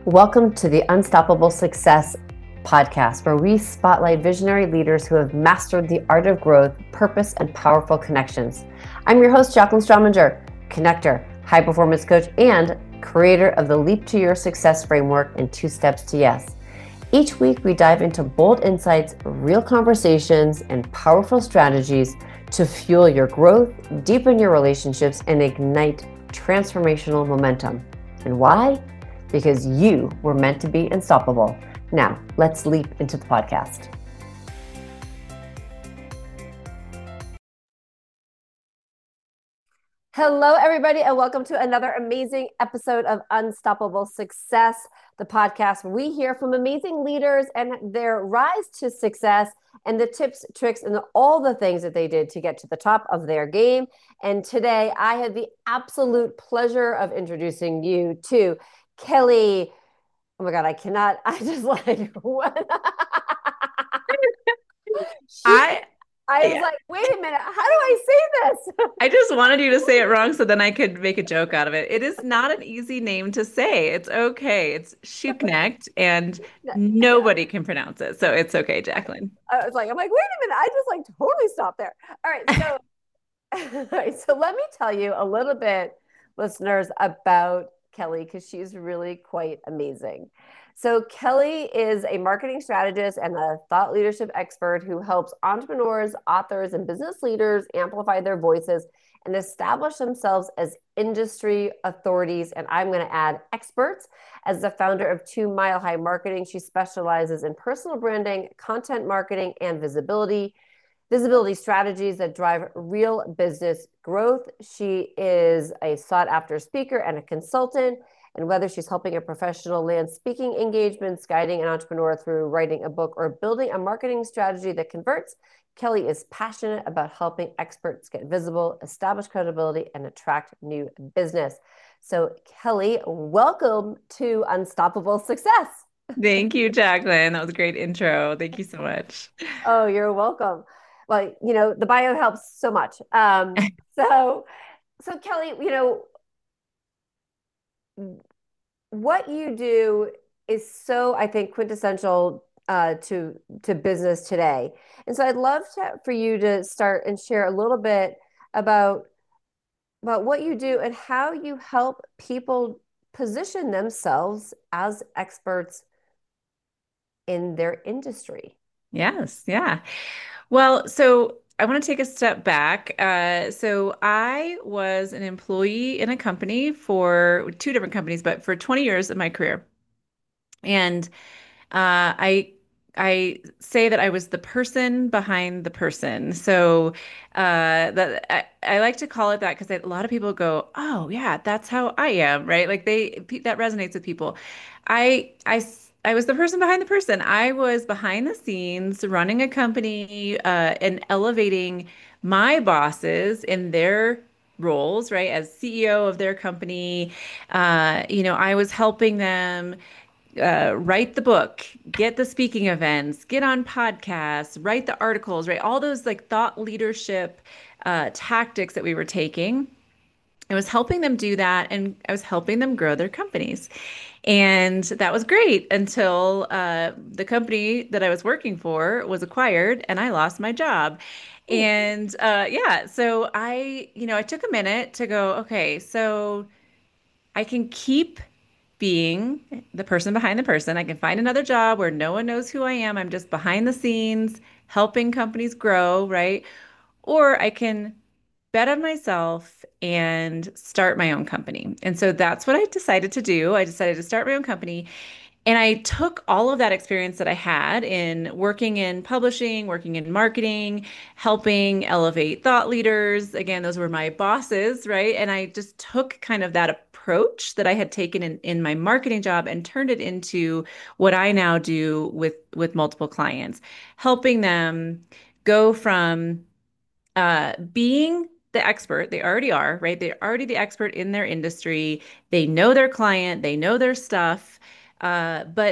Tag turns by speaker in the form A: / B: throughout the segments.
A: Welcome to the Unstoppable Success podcast, where we spotlight visionary leaders who have mastered the art of growth, purpose, and powerful connections. I'm your host, Jacqueline Strominger, connector, high performance coach, and creator of the Leap to Your Success framework and 2 Steps to Yes. Each week, we dive into bold insights, real conversations, and powerful strategies to fuel your growth, deepen your relationships, and ignite transformational momentum. And why? Because you were meant to be unstoppable. Now, let's leap into the podcast. Hello, everybody, and welcome to another amazing episode of Unstoppable Success, the podcast where we hear from amazing leaders and their rise to success and the tips, tricks, and all the things that they did to get to the top of their game. And today, I had the absolute pleasure of introducing you to Kelly. Oh my God, I just like, what? she,
B: I
A: I was
B: yeah,
A: like, wait a minute, how do I say this?
B: I just wanted you to say it wrong so then I could make a joke out of it. It is not an easy name to say. It's okay. It's Shuknecht and nobody can pronounce it. So it's okay, Jacqueline.
A: I'm like, wait a minute, I just like totally stopped there. All right, so all right, so let me tell you a little bit, listeners, about Kelly because she's really quite amazing. So, Kelly is a marketing strategist and a thought leadership expert who helps entrepreneurs, authors, and business leaders amplify their voices and establish themselves as industry authorities. And I'm going to add experts. As the founder of 2 Mile High Marketing, she specializes in personal branding, content marketing, and visibility strategies that drive real business growth. She is a sought after speaker and a consultant. And whether she's helping a professional land speaking engagements, guiding an entrepreneur through writing a book, or building a marketing strategy that converts, Kelly is passionate about helping experts get visible, establish credibility, and attract new business. So, Kelly, welcome to Unstoppable Success.
B: Thank you, Jacqueline. That was a great intro. Thank you so much.
A: Oh, you're welcome. Well, the bio helps so much. So, so Kelly, what you do is so, I think, quintessential to business today. And so I'd love for you to start and share a little bit about what you do and how you help people position themselves as experts in their industry.
B: Yes, yeah. Well, so I want to take a step back. So I was an employee in a company for 2 different companies, but for 20 years of my career. And I say that I was the person behind the person. So that I like to call it that because a lot of people go, "Oh, yeah, that's how I am," right? Like that resonates with people. I was the person behind the person. I was behind the scenes running a company and elevating my bosses in their roles, right? As CEO of their company, I was helping them write the book, get the speaking events, get on podcasts, write the articles, right? All those like thought leadership tactics that we were taking. I was helping them do that and I was helping them grow their companies. And that was great until the company that I was working for was acquired and I lost my job.
A: Ooh.
B: And yeah, so I took a minute to go, okay, so I can keep being the person behind the person. I can find another job where no one knows who I am. I'm just behind the scenes, helping companies grow, right? Or I can bet on myself and start my own company. And so that's what I decided to do. I decided to start my own company. And I took all of that experience that I had in working in publishing, working in marketing, helping elevate thought leaders. Again, those were my bosses, right? And I just took kind of that approach that I had taken in my marketing job and turned it into what I now do with multiple clients, helping them go from being the expert, they already are, right? They're already the expert in their industry. They know their client, they know their stuff, but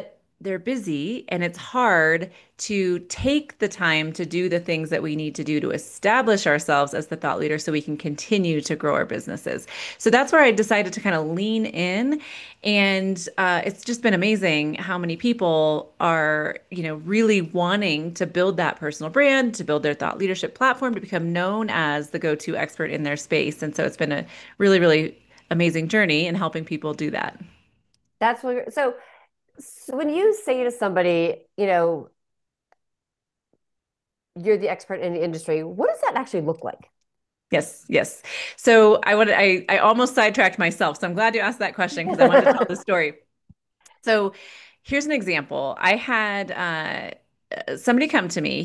B: they're busy and it's hard to take the time to do the things that we need to do to establish ourselves as the thought leader so we can continue to grow our businesses. So that's where I decided to kind of lean in. And it's just been amazing how many people are, really wanting to build that personal brand, to build their thought leadership platform, to become known as the go-to expert in their space. And so it's been a really, really amazing journey in helping people do that.
A: That's what. So when you say to somebody, you're the expert in the industry, what does that actually look like?
B: Yes, yes. So I almost sidetracked myself. So I'm glad you asked that question because I wanted to tell the story. So here's an example. I had somebody come to me.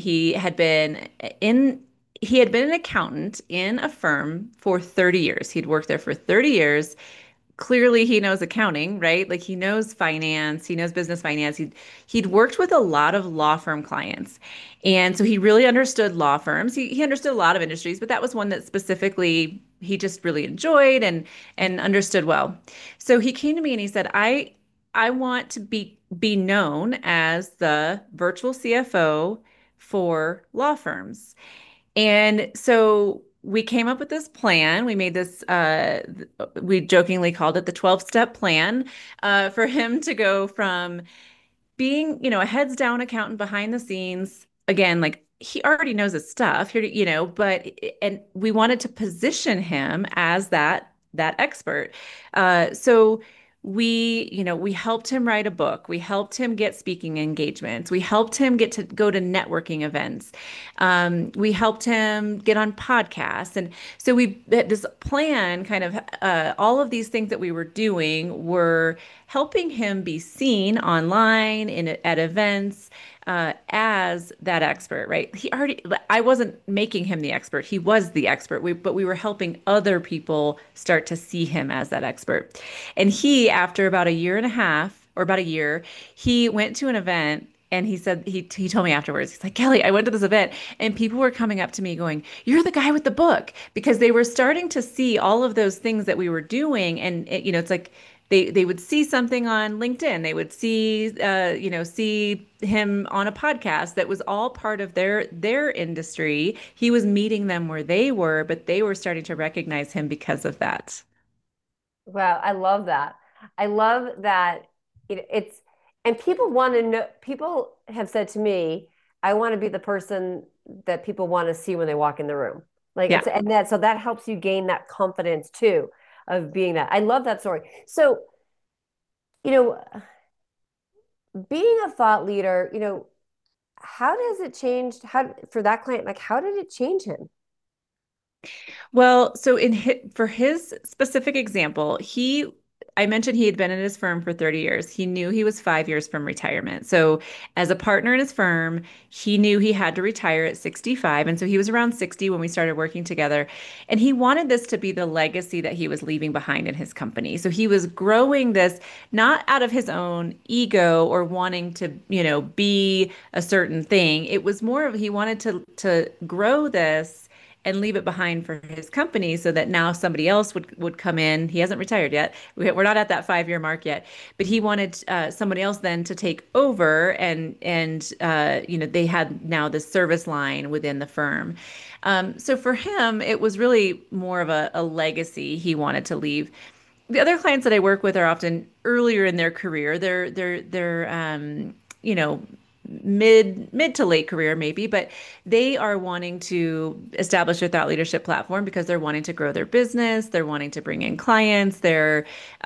B: In he had been an accountant in a firm for 30 years. He'd worked there for 30 years. Clearly he knows accounting, right? Like he knows finance, he knows business finance. He'd worked with a lot of law firm clients. And so he really understood law firms. He understood a lot of industries, but that was one that specifically he just really enjoyed and understood well. So he came to me and he said, I want to be known as the virtual CFO for law firms. And so we came up with this plan. We made this, we jokingly called it the 12-step plan for him to go from being, a heads down accountant behind the scenes, again, like he already knows his stuff here, but and we wanted to position him as that expert. So we helped him write a book. We helped him get speaking engagements. We helped him get to go to networking events. We helped him get on podcasts. And so we this plan kind of all of these things that we were doing were helping him be seen online at events as that expert, right? I wasn't making him the expert. He was the expert. But we were helping other people start to see him as that expert. And after about a year and a half or about a year, he went to an event and he said he told me afterwards, he's like, Kelly, I went to this event and people were coming up to me going, "You're the guy with the book," because they were starting to see all of those things that we were doing, and it's like they would see something on LinkedIn, they would see him on a podcast that was all part of their industry. He was meeting them where they were, but they were starting to recognize him because of that.
A: Wow, I love that. I love that it's, and people want to know, people have said to me, I want to be the person that people want to see when they walk in the room. Like
B: Yeah.
A: and so that helps you gain that confidence too of being that. I love that story. So, you know, being a thought leader, how does it change how for that client? Like, how did it change him?
B: Well, so for his specific example, I mentioned he had been in his firm for 30 years. He knew he was 5 years from retirement. So, as a partner in his firm, he knew he had to retire at 65. And so he was around 60 when we started working together. And he wanted this to be the legacy that he was leaving behind in his company. So he was growing this not out of his own ego or wanting to, be a certain thing. It was more of he wanted to grow this and leave it behind for his company so that now somebody else would come in. He hasn't retired yet. We're not at that 5 year mark yet, but he wanted somebody else then to take over and they had now this service line within the firm. So for him, it was really more of a legacy he wanted to leave. The other clients that I work with are often earlier in their career. They're you know, mid to late career maybe, but they are wanting to establish their thought leadership platform because they're wanting to grow their business, they're wanting to bring in clients, they're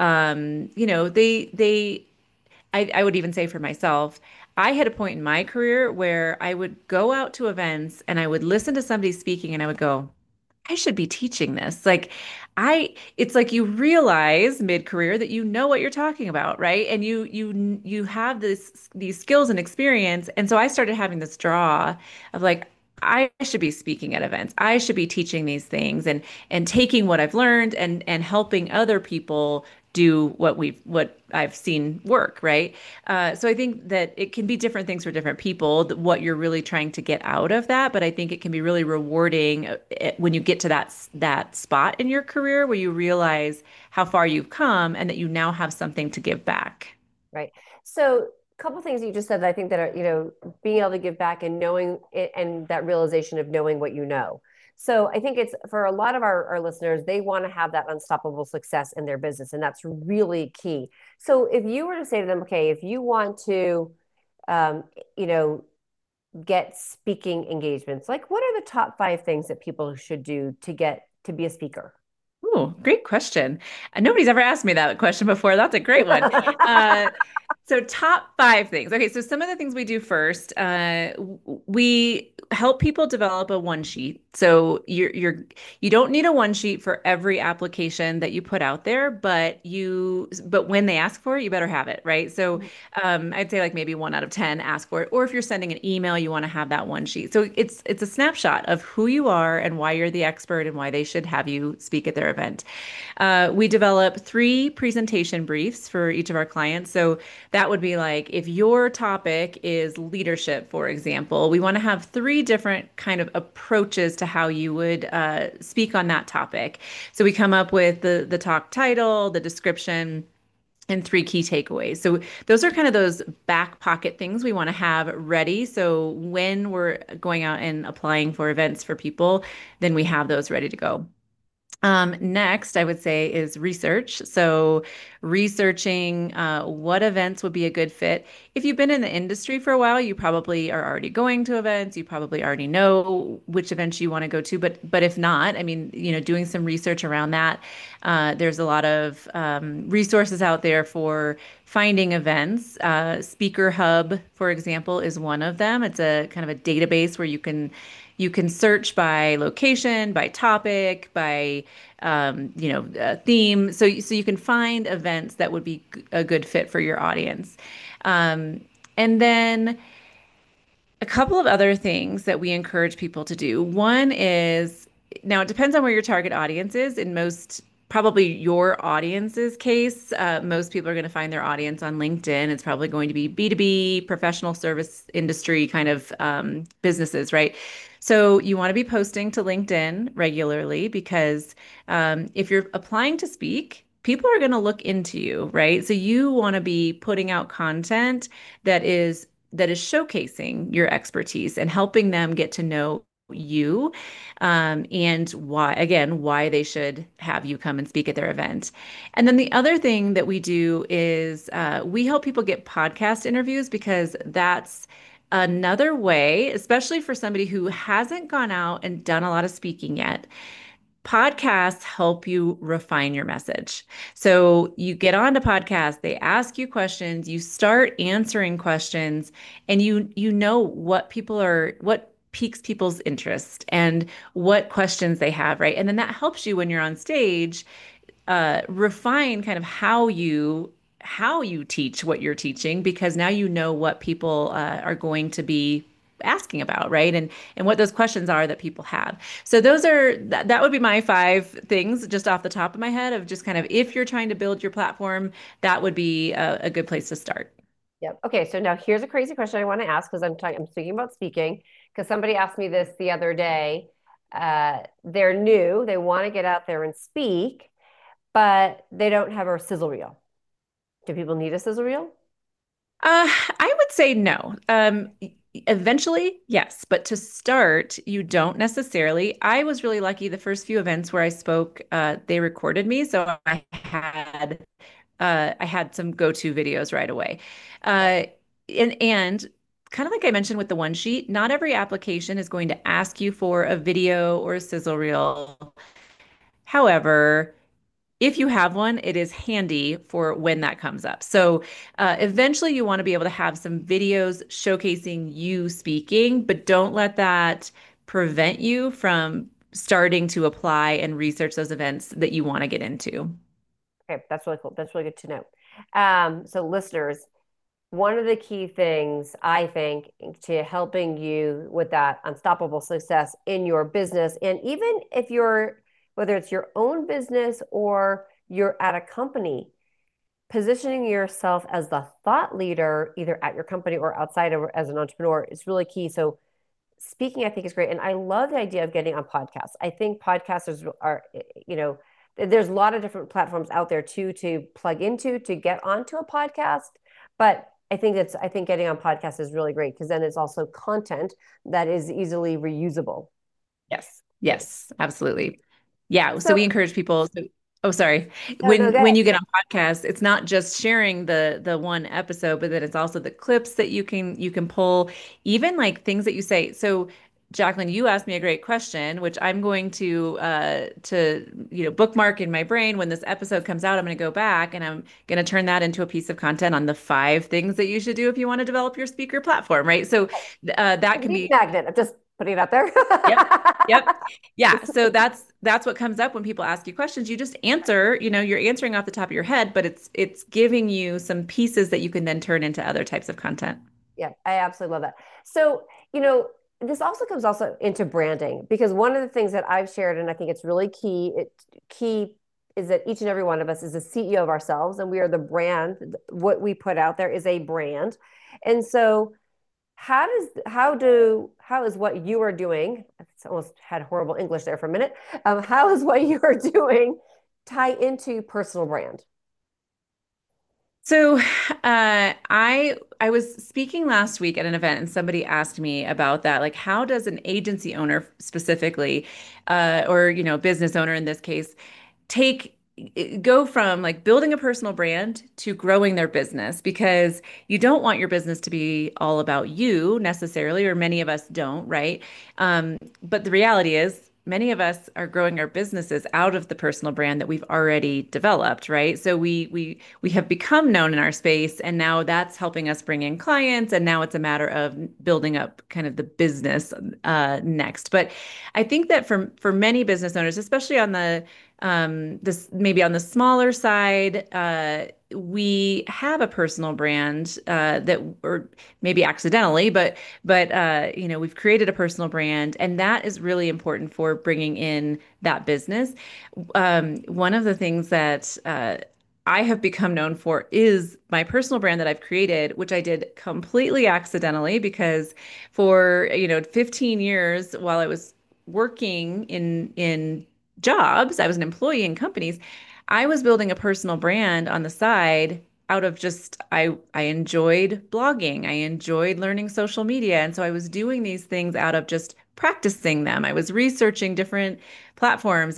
B: they I would even say for myself, I had a point in my career where I would go out to events and I would listen to somebody speaking and I would go, I should be teaching this. It's like you realize mid-career that you know what you're talking about, right? And you have these skills and experience. And so I started having this draw of like, I should be speaking at events. I should be teaching these things and taking what I've learned and helping other people do what I've seen work, right? So I think that it can be different things for different people, what you're really trying to get out of that. But I think it can be really rewarding when you get to that spot in your career where you realize how far you've come and that you now have something to give back.
A: Right. So couple things you just said that I think that are, being able to give back and knowing it, and that realization of knowing what you know. So I think it's for a lot of our listeners, they want to have that unstoppable success in their business, and that's really key. So if you were to say to them, okay, if you want to, um, you know, get speaking engagements, like what are the top 5 things that people should do to get to be a speaker?
B: Oh, great question. Nobody's ever asked me that question before. That's a great one. Uh, so top 5 things. Okay, so some of the things we do first, we help people develop a one sheet. So you don't need a one sheet for every application that you put out there, but when they ask for it, you better have it, right? So I'd say like maybe 1 out of 10 ask for it. Or if you're sending an email, you want to have that one sheet. So it's a snapshot of who you are and why you're the expert and why they should have you speak at their event. We develop 3 presentation briefs for each of our clients. So that would be like if your topic is leadership, for example, we want to have 3 different kind of approaches to how you would speak on that topic. So we come up with the talk title, the description, and 3 key takeaways. So those are kind of those back pocket things we want to have ready. So when we're going out and applying for events for people, then we have those ready to go. Next, I would say is research. So, researching what events would be a good fit. If you've been in the industry for a while, you probably are already going to events. You probably already know which events you want to go to. But if not, I mean, doing some research around that. There's a lot of resources out there for finding events. Speaker Hub, for example, is one of them. It's a kind of a database where you can search by location, by topic, by theme. So you can find events that would be a good fit for your audience. And then a couple of other things that we encourage people to do. One is now it depends on where your target audience is. In most, probably your audience's case, most people are going to find their audience on LinkedIn. It's probably going to be B2B, professional service industry kind of businesses, right? So you want to be posting to LinkedIn regularly because if you're applying to speak, people are going to look into you, right? So you want to be putting out content that is showcasing your expertise and helping them get to know you and why they should have you come and speak at their event. And then the other thing that we do is we help people get podcast interviews because that's another way, especially for somebody who hasn't gone out and done a lot of speaking yet. Podcasts help you refine your message. So you get onto podcasts, they ask you questions, you start answering questions, and you know what piques people's interest and what questions they have, right? And then that helps you when you're on stage refine kind of how you teach what you're teaching because now you know what people are going to be asking about, right? And what those questions are that people have. So that would be my 5 things just off the top of my head of just kind of if you're trying to build your platform, that would be a good place to start.
A: Yep. Okay. So now here's a crazy question I want to ask because I'm speaking about speaking because somebody asked me this the other day. They're new, they want to get out there and speak, but they don't have a sizzle reel. Do people need a sizzle reel?
B: I would say no. Eventually, yes, but to start, you don't necessarily. I was really lucky the first few events where I spoke, they recorded me, so I had some go-to videos right away. Uh, and kind of like I mentioned with the one sheet, not every application is going to ask you for a video or a sizzle reel. However, if you have one, it is handy for when that comes up. So eventually, you want to be able to have some videos showcasing you speaking, but don't let that prevent you from starting to apply and research those events that you want to get into.
A: Okay, that's really cool. That's really good to know. So listeners, one of the key things I think to helping you with that unstoppable success in your business, and even if you're, whether it's your own business or you're at a company, positioning yourself as the thought leader, either at your company or outside of as an entrepreneur, is really key. So speaking, I think, is great. And I love the idea of getting on podcasts. I think podcasters are, there's a lot of different platforms out there too to plug into to get onto a podcast. But I think getting on podcasts is really great because then it's also content that is easily reusable.
B: Yes. Yes, absolutely. Yeah. So we
A: So
B: encourage people. So, oh, sorry.
A: no, no,
B: When
A: good.
B: you get on podcasts, it's not just sharing the one episode, but then it's also the clips that you can pull, even like things that you say. So, Jacqueline, you asked me a great question, which I'm going to bookmark in my brain. When this episode comes out, I'm going to go back and I'm going to turn that into a piece of content on the 5 things that you should do if you want to develop your speaker platform, right? So that can
A: Lead
B: be.
A: magnet. I'm just putting it out there.
B: Yep. Yep. Yeah. So that's what comes up when people ask you questions. You just answer, you're answering off the top of your head, but it's giving you some pieces that you can then turn into other types of content.
A: Yeah, I absolutely love that. So, this also comes also into branding because one of the things that I've shared, and I think it's really key is that each and every one of us is a CEO of ourselves and we are the brand. What we put out there is a brand. And so how is what you are doing? I almost had horrible English there for a minute. How is what you are doing tie into personal brand?
B: So, I was speaking last week at an event, and somebody asked me about that. Like, how does an agency owner specifically, or business owner in this case, take go from like building a personal brand to growing their business? Because you don't want your business to be all about you necessarily, or many of us don't, right? But the reality is, many of us are growing our businesses out of the personal brand that we've already developed, right? So we have become known in our space, and now that's helping us bring in clients, and now it's a matter of building up kind of the business next. But I think that for many business owners, especially on this maybe on the smaller side, we have a personal brand that, or maybe accidentally, but we've created a personal brand, and that is really important for bringing in that business. One of the things that I have become known for is my personal brand that I've created, which I did completely accidentally because for 15 years while I was working in jobs, I was an employee in companies. I was building a personal brand on the side out of just I enjoyed blogging. I enjoyed learning social media. And so I was doing these things out of just practicing them. I was researching different platforms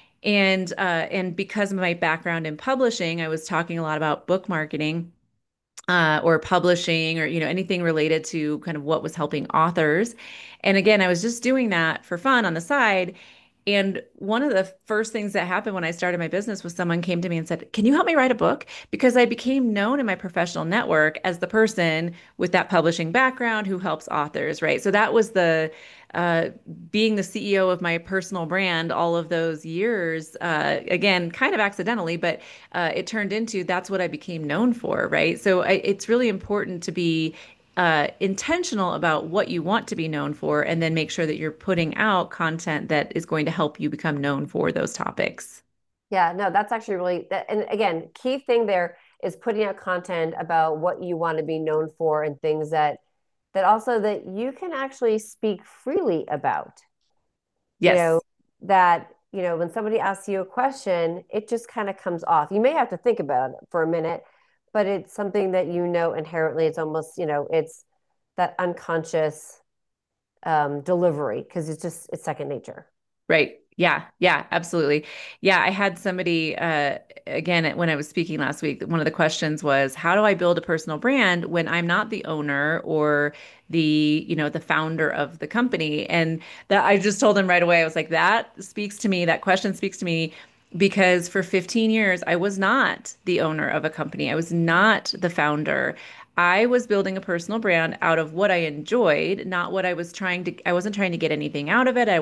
B: and because of my background in publishing, I was talking a lot about book marketing or publishing or anything related to kind of what was helping authors. And again, I was just doing that for fun on the side. And one of the first things that happened when I started my business was someone came to me and said, "Can you help me write a book?" Because I became known in my professional network as the person with that publishing background who helps authors, right? So that was the uh, being the CEO of my personal brand all of those years, again, kind of accidentally, but it turned into that's what I became known for, right? So it's really important to be intentional about what you want to be known for, and then make sure that you're putting out content that is going to help you become known for those topics.
A: Yeah, no, that's actually really that, and again, key thing there is putting out content about what you want to be known for and things that also that you can actually speak freely about. You know,
B: Yes,
A: that, when somebody asks you a question, it just kind of comes off. You may have to think about it for a minute, but it's something that inherently, it's almost, it's that unconscious delivery because it's second nature.
B: right. Yeah, yeah, absolutely. Yeah, I had somebody again when I was speaking last week, one of the questions was, how do I build a personal brand when I'm not the owner or the founder of the company? And that I just told him right away. I was like, that speaks to me. That question speaks to me because for 15 years I was not the owner of a company. I was not the founder. I was building a personal brand out of what I enjoyed, not what I wasn't trying to get anything out of it.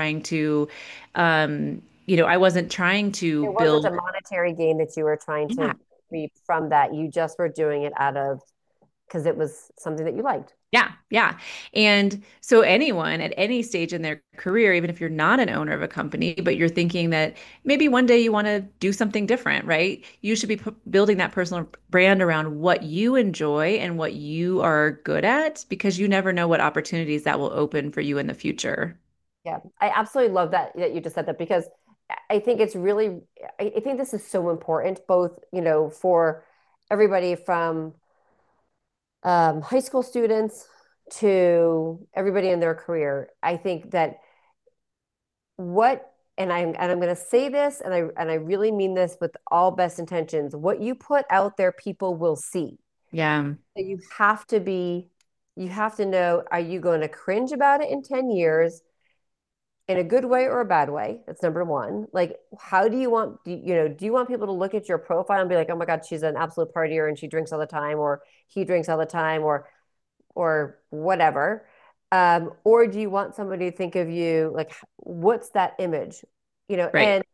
B: I wasn't trying to
A: It wasn't a
B: build.
A: monetary gain that you were trying
B: Yeah,
A: to reap from that. You just were doing it out of because it was something that you liked.
B: yeah, yeah. And so anyone at any stage in their career, even if you're not an owner of a company, but you're thinking that maybe one day you want to do something different, right? You should be building that personal brand around what you enjoy and what you are good at, because you never know what opportunities that will open for you in the future.
A: Yeah, I absolutely love that you just said that because I think it's really, I think this is so important, both, for everybody from high school students to everybody in their career. I think that what and I'm going to say this and I really mean this with all best intentions. What you put out there, people will see.
B: Yeah.
A: So you have to know, are you going to cringe about it in 10 years in a good way or a bad way? That's number one. Like, how do you want, do you want people to look at your profile and be like, oh my God, she's an absolute partier and she drinks all the time, or he drinks all the time, or whatever. Or do you want somebody to think of you like, what's that image?
B: Right.
A: And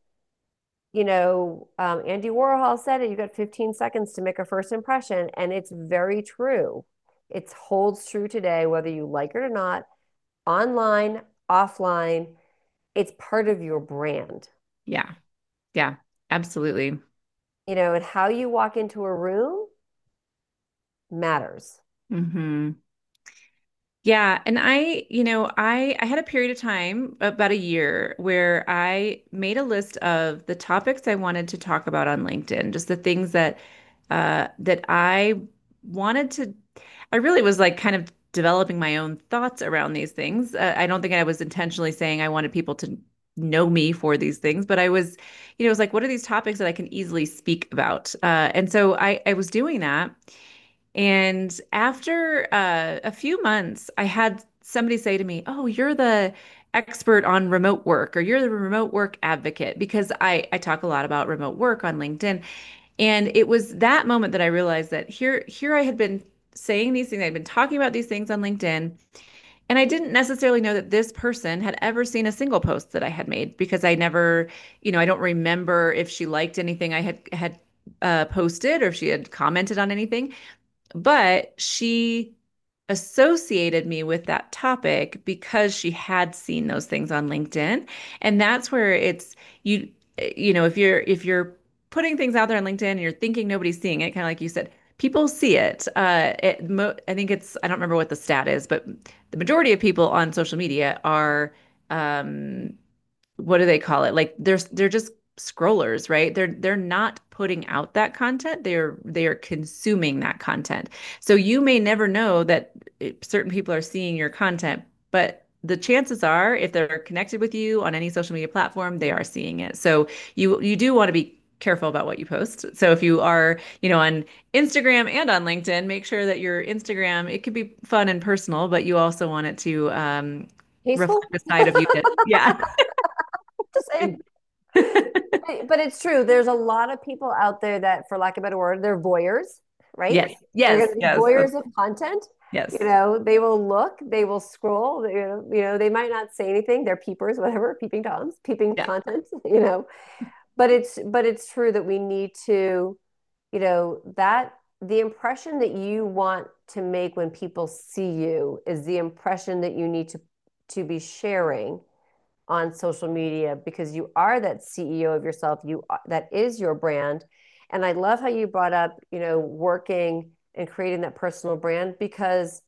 A: Andy Warhol said it, you got 15 seconds to make a first impression. And it's very true. It holds true today, whether you like it or not, online, offline, it's part of your brand,
B: Yeah. Yeah. Absolutely.
A: and how you walk into a room matters.
B: Hmm. Yeah, and I had a period of time, about a year, where I made a list of the topics I wanted to talk about on LinkedIn, just the things that I wanted to. I really was like kind of developing my own thoughts around these things. I don't think I was intentionally saying I wanted people to know me for these things, but it was like, what are these topics that I can easily speak about? And so I was doing that. And after a few months, I had somebody say to me, "Oh, you're the expert on remote work, or you're the remote work advocate," because I talk a lot about remote work on LinkedIn. And it was that moment that I realized that here I had been saying these things, I'd been talking about these things on LinkedIn, and I didn't necessarily know that this person had ever seen a single post that I had made, because I never, I don't remember if she liked anything I had posted, or if she had commented on anything. But she associated me with that topic because she had seen those things on LinkedIn. And that's where you if you're putting things out there on LinkedIn and you're thinking nobody's seeing it, kind of like you said, people see it. I think I don't remember what the stat is, but the majority of people on social media are um, what do they call it? Like they're just scrollers, right? They're not putting out that content. They are consuming that content. So you may never know that certain people are seeing your content, but the chances are, if they're connected with you on any social media platform, they are seeing it. So you do want to be careful about what you post. So if you are, on Instagram and on LinkedIn, make sure that your Instagram, it could be fun and personal, but you also want it to reflect
A: Tasteful?
B: a side of you that, yeah.
A: Just saying. But it's true. There's a lot of people out there that, for lack of a better word, they're voyeurs, right?
B: Yes,
A: They're
B: yes,
A: going to be
B: yes,
A: voyeurs of content.
B: yes,
A: They will look, they will scroll. They might not say anything. They're peepers, whatever, peeping toms, peeping
B: yeah,
A: content. But it's true that we need to, that the impression that you want to make when people see you is the impression that you need to be sharing on social media, because you are that CEO of yourself. That is your brand. And I love how you brought up, working and creating that personal brand, because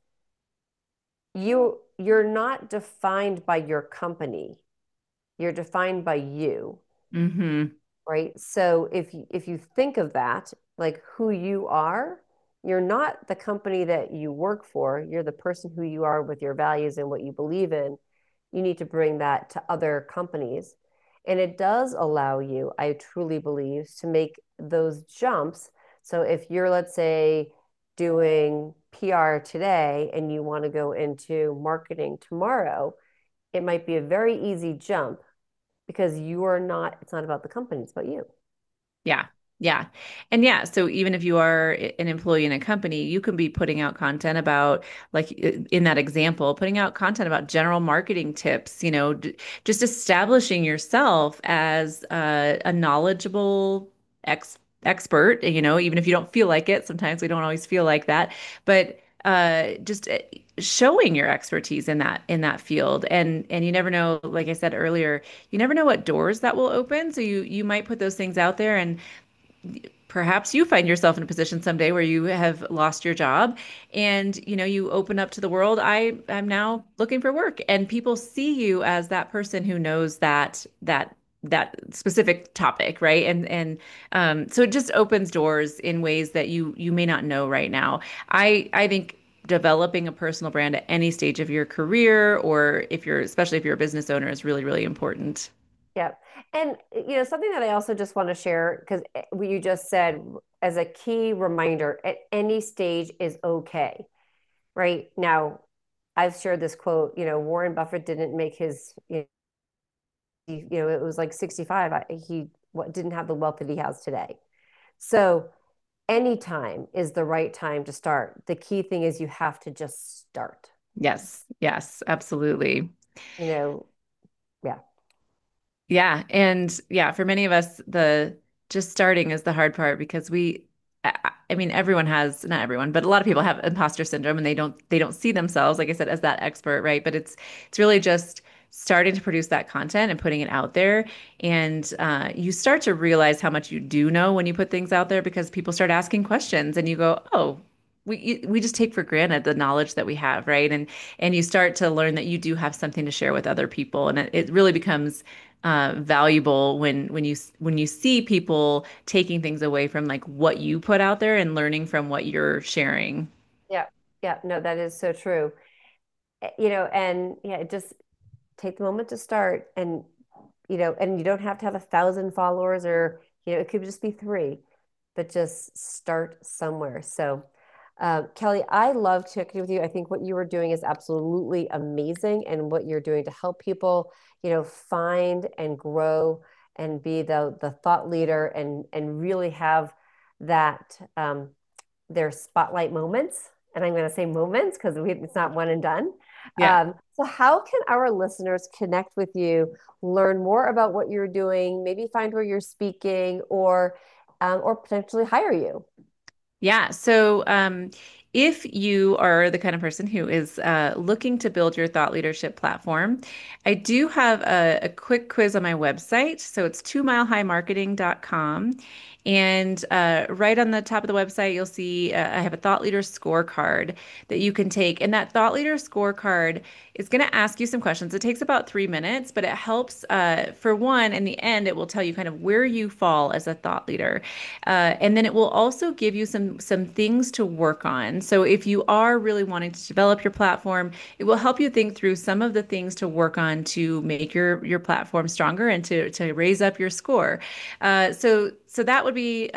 A: you're not defined by your company. You're defined by you,
B: mm-hmm,
A: right? So if you think of that, like who you are, you're not the company that you work for. You're the person who you are with your values and what you believe in. You need to bring that to other companies. And it does allow you, I truly believe, to make those jumps. So if you're, let's say, doing PR today and you want to go into marketing tomorrow, it might be a very easy jump, because it's not about the company, it's about you.
B: yeah, yeah, and yeah. So even if you are an employee in a company, you can be putting out content about, like in that example, putting out content about general marketing tips. Just establishing yourself as a knowledgeable expert. Even if you don't feel like it, sometimes we don't always feel like that, but just showing your expertise in that field. And you never know, like I said earlier, you never know what doors that will open. So you might put those things out there, and perhaps you find yourself in a position someday where you have lost your job, and you open up to the world. I'm now looking for work, and people see you as that person who knows that that specific topic, right? So it just opens doors in ways that you may not know right now. I think developing a personal brand at any stage of your career, or if you're especially if you're a business owner, is really, really important.
A: Yeah. And, something that I also just want to share, because what you just said as a key reminder, at any stage is okay. Right now, I've shared this quote, Warren Buffett didn't make his, it was like 65. He didn't have the wealth that he has today. So any time is the right time to start. The key thing is you have to just start.
B: Yes, yes, absolutely.
A: You know, yeah.
B: Yeah. And yeah, for many of us, the just starting is the hard part because I mean, everyone has, not everyone, but a lot of people have imposter syndrome and they don't see themselves, like I said, as that expert, right? But it's really just starting to produce that content and putting it out there. And you start to realize how much you do know when you put things out there because people start asking questions and you go, oh, we just take for granted the knowledge that we have, right? And you start to learn that you do have something to share with other people. And it really becomes valuable when you see people taking things away from like what you put out there and learning from what you're sharing.
A: Yeah. Yeah. No, that is so true. And yeah, just take the moment to start, and you don't have to have 1,000 followers, or, it could just be three, but just start somewhere. So, Kelly, I love connecting with you. I think what you are doing is absolutely amazing, and what you're doing to help people, find and grow and be the thought leader, and really have that, their spotlight moments. And I'm going to say moments because it's not one and done.
B: Yeah.
A: So how can our listeners connect with you, learn more about what you're doing, maybe find where you're speaking, or potentially hire you?
B: Yeah. So, if you are the kind of person who is looking to build your thought leadership platform, I do have a quick quiz on my website. So it's 2milehighmarketing.com. And right on the top of the website, you'll see I have a thought leader scorecard that you can take. And that thought leader scorecard is going to ask you some questions. It takes about 3 minutes, but it helps, for one, in the end, it will tell you kind of where you fall as a thought leader. And then it will also give you some things to work on. So if you are really wanting to develop your platform, it will help you think through some of the things to work on to make your platform stronger and to raise up your score. So that would be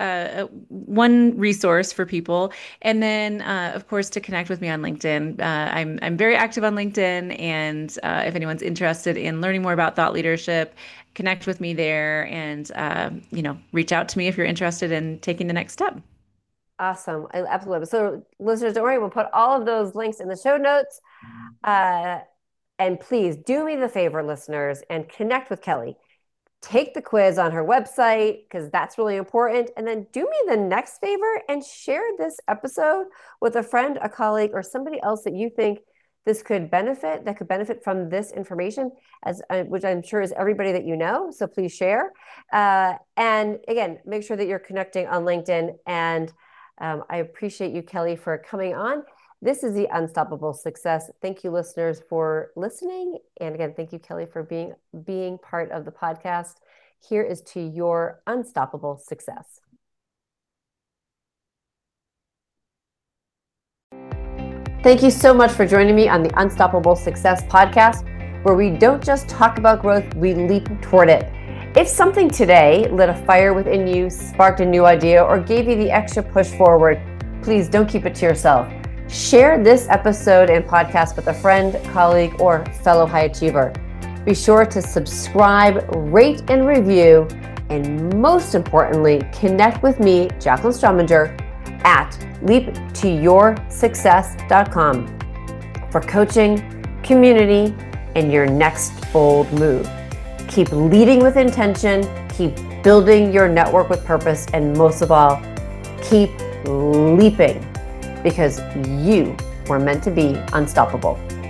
B: one resource for people. And then, of course, to connect with me on LinkedIn. I'm very active on LinkedIn, and if anyone's interested in learning more about thought leadership, connect with me there, and reach out to me if you're interested in taking the next step.
A: Awesome. I absolutely love it. So listeners, don't worry, we'll put all of those links in the show notes. Uh, and please do me the favor, listeners, and connect with Kelly. Take the quiz on her website because that's really important. And then do me the next favor and share this episode with a friend, a colleague, or somebody else that you think that could benefit from this information, which I'm sure is everybody that you know. So please share. And again, make sure that you're connecting on LinkedIn. And I appreciate you, Kelly, for coming on. This is the Unstoppable Success. Thank you, listeners, for listening. And again, thank you, Kelly, for being part of the podcast. Here is to your unstoppable success. Thank you so much for joining me on the Unstoppable Success podcast, where we don't just talk about growth, we leap toward it. If something today lit a fire within you, sparked a new idea, or gave you the extra push forward, please don't keep it to yourself. Share this episode and podcast with a friend, colleague, or fellow high achiever. Be sure to subscribe, rate, and review, and most importantly, connect with me, Jacqueline Strominger, at leaptoyoursuccess.com for coaching, community, and your next bold move. Keep leading with intention, keep building your network with purpose, and most of all, keep leaping, because you were meant to be unstoppable.